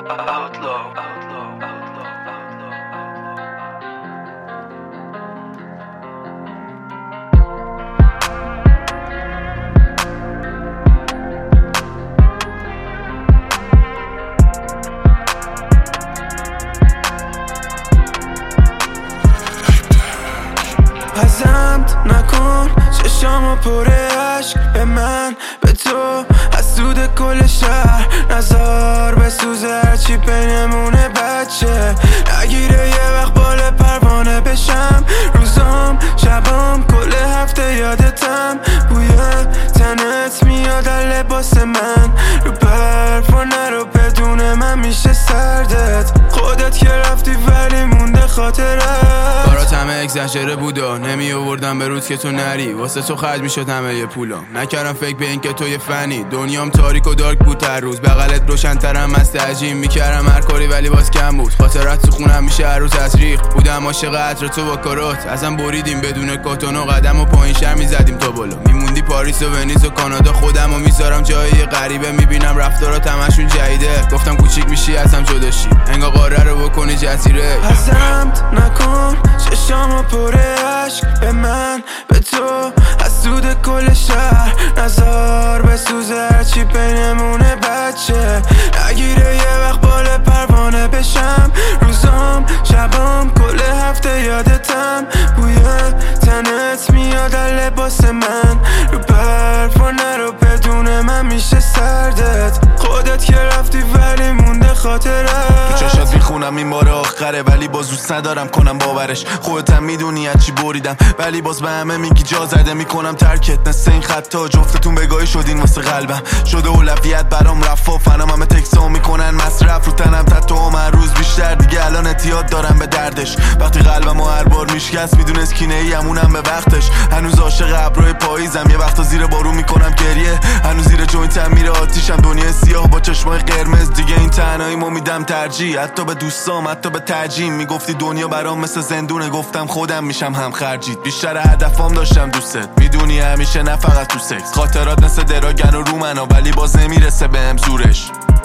پسند نکن چشامو پر عشق به من به تو حسود کل شهر نزار بسوزه هرچی بینمونه بچه نگیره یه وقت بال پروانه بشم روزام شبام کل هفته یادتم بوی تنت میاد لباس من رو پروانه رو بدون من میشه سردت خودت که رفتی ولی مونده خاطرت کارات همه اگزاژره بودا نمی آوردم به روز که تو نری واسه تو خرج میشد همه یه پولام نکردم فکر به این که تو یه فنی دنیام تاریک و دارک بود هر روز بغلت روشن‌ترم از تعجیم میکردم هر کاری ولی باز کم بود خاطرات تو خونم میشه هر روز تزریق بودم عاشق عطر تو با کارات ازم بریدیم بدون کاتون و قدم و پایین شهر میزدیم تا بالا میموندی پاریس و ونیز و کانادا خودم و میذارم جای غریبه میبینم رفتارات همشون جدیده گفتم کوچیک میشی ازم جداشی انگار قاره رو بکنی جزیره پسند نکن چشامو پر عشق به من به تو حسود کل شهر نزار بسوزه هرچی بینمونه بچه نگیره یه وقت بال پروانه بشم روزام شبام کل هفته یادتم بوی تنت میاد لباس من رو پروانه رو بدون من میشه سردت خودت که رفتی ولی مونده خاطرت تو چشات میخونم این بار آخره ولی باز دوست ندارم کنم باورش خودتم میدونی از چی بریدم ولی باز به همه میگی جا زده میکنم ترکت نسه این خطا جفتتون بگاهی شدین واسه قلبم شده اولویت برام رفا فنم همه تکسا میکنن مصرف رو تنم تتو هر روز بیشتر دیگه الان اعتیاد دارم به دردش وقتی قلبمو هر بار میشکست میدونست کینه ای همونم به وقتش هنوز عاشق ابرای پاییزم یه وقتا زیر بارون میکنم گریه هنوز زیر جوینتم میره آتیشم دنیای سیاه با چشمای قرمز دیگه این تنهاییمو میدم ترجیح حتی به دوستام حتی به تعجیم میگفتی دنیا برام مثل زندونه گفتم خودم میشم هم خرجیت بیشتر هدفام داشتم دوست میدونی همیشه نه فقط تو سکس خاطرات مثل دراگن و رومنا ولی باز نمیرسه بهم زورش